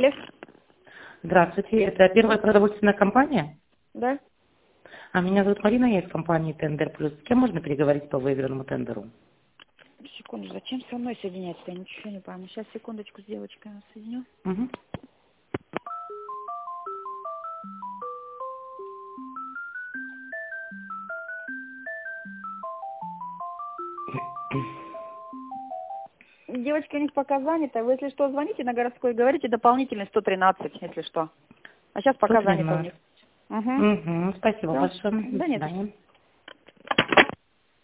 Алло. Здравствуйте, это первая продовольственная компания? Да? Меня зовут Марина, я из компании Тендер Плюс. С кем можно переговорить по выигранному тендеру? Секунду, зачем со мной соединяться? Я ничего не пойму. Сейчас, секундочку, с девочкой соединю. Угу. Девочка у них пока занята. Вы, если что, звоните на городской, говорите дополнительный 113, если что. А сейчас пока занято у 113. них. Угу. Угу. Спасибо Все. большое. До Да нет. свидания.